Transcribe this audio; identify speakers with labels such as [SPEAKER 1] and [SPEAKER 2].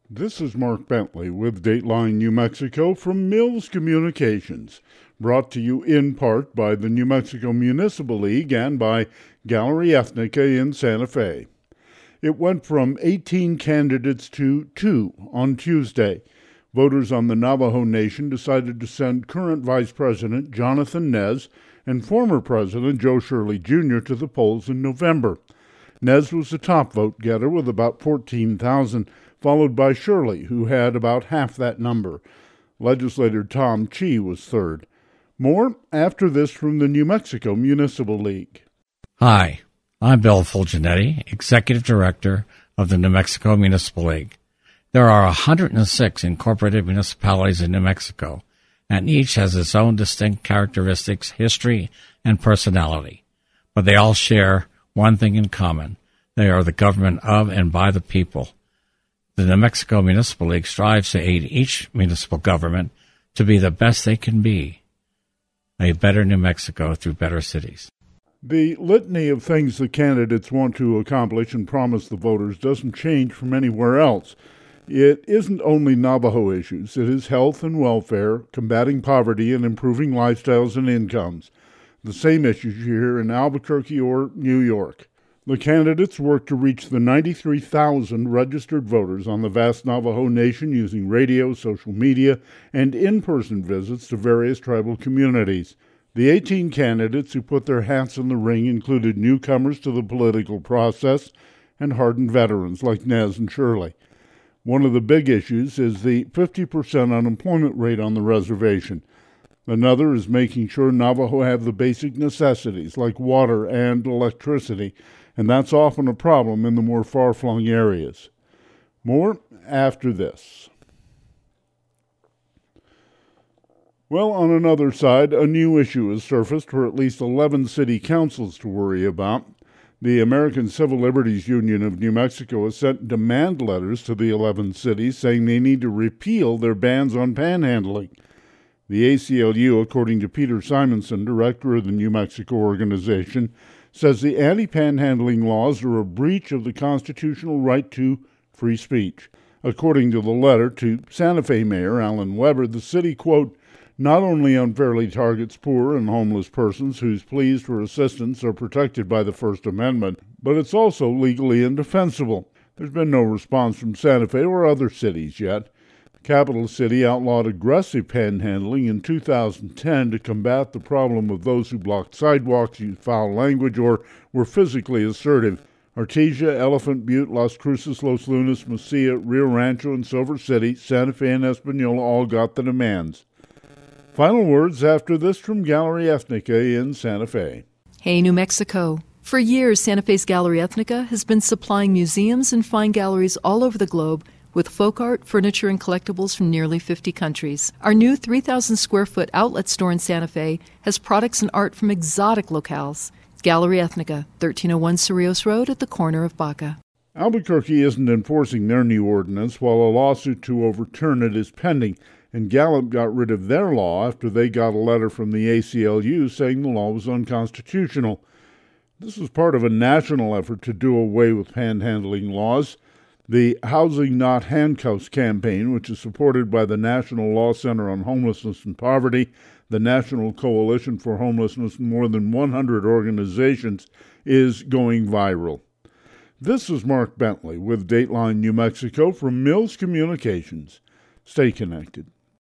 [SPEAKER 1] This is Mark Bentley with Dateline New Mexico from Mills Communications, brought to you in part by the New Mexico Municipal League and by Gallery Ethnica in Santa Fe. It went from 18 candidates to 2 on Tuesday. Voters on the Navajo Nation decided to send current Vice President Jonathan Nez and former President Joe Shirley Jr. to the polls in November. Nez was the top vote getter with about 14,000, followed by Shirley, who had about half that number. Legislator Tom Chee was third. More after this from the New Mexico Municipal League.
[SPEAKER 2] Hi, I'm Bill Fulgenetti, Executive Director of the New Mexico Municipal League. There are 106 incorporated municipalities in New Mexico, and each has its own distinct characteristics, history, and personality. But they all share one thing in common. They are the government of and by the people. The New Mexico Municipal League strives to aid each municipal government to be the best they can be. A better New Mexico through better cities.
[SPEAKER 1] The litany of things the candidates want to accomplish and promise the voters doesn't change from anywhere else. It isn't only Navajo issues. It is health and welfare, combating poverty, and improving lifestyles and incomes. The same issues you hear in Albuquerque or New York. The candidates work to reach the 93,000 registered voters on the vast Navajo Nation using radio, social media, and in-person visits to various tribal communities. The 18 candidates who put their hats in the ring included newcomers to the political process and hardened veterans like Nez and Shirley. One of the big issues is the 50% unemployment rate on the reservation. Another is making sure Navajo have the basic necessities like water and electricity, and that's often a problem in the more far-flung areas. More after this. Well, on another side, a new issue has surfaced for at least 11 city councils to worry about. The American Civil Liberties Union of New Mexico has sent demand letters to the 11 cities saying they need to repeal their bans on panhandling. The ACLU, according to Peter Simonson, director of the New Mexico organization, says the anti-panhandling laws are a breach of the constitutional right to free speech. According to the letter to Santa Fe Mayor Alan Weber, the city, quote, not only unfairly targets poor and homeless persons whose pleas for assistance are protected by the First Amendment, but it's also legally indefensible. There's been no response from Santa Fe or other cities yet. Capital City outlawed aggressive panhandling in 2010 to combat the problem of those who blocked sidewalks, used foul language, or were physically assertive. Artesia, Elephant Butte, Las Cruces, Los Lunas, Mesilla, Rio Rancho, and Silver City, Santa Fe, and Espanola all got the demands. Final words after this from Gallery Ethnica in Santa Fe.
[SPEAKER 3] Hey, New Mexico. For years, Santa Fe's Gallery Ethnica has been supplying museums and fine galleries all over the globe with folk art, furniture, and collectibles from nearly 50 countries. Our new 3,000-square-foot outlet store in Santa Fe has products and art from exotic locales. Gallery Ethnica, 1301 Cerrillos Road at the corner of Baca.
[SPEAKER 1] Albuquerque isn't enforcing their new ordinance while a lawsuit to overturn it is pending, and Gallup got rid of their law after they got a letter from the ACLU saying the law was unconstitutional. This was part of a national effort to do away with panhandling laws. The Housing Not Handcuffs campaign, which is supported by the National Law Center on Homelessness and Poverty, the National Coalition for Homelessness, and more than 100 organizations, is going viral. This is Mark Bentley with Dateline New Mexico from Mills Communications. Stay connected.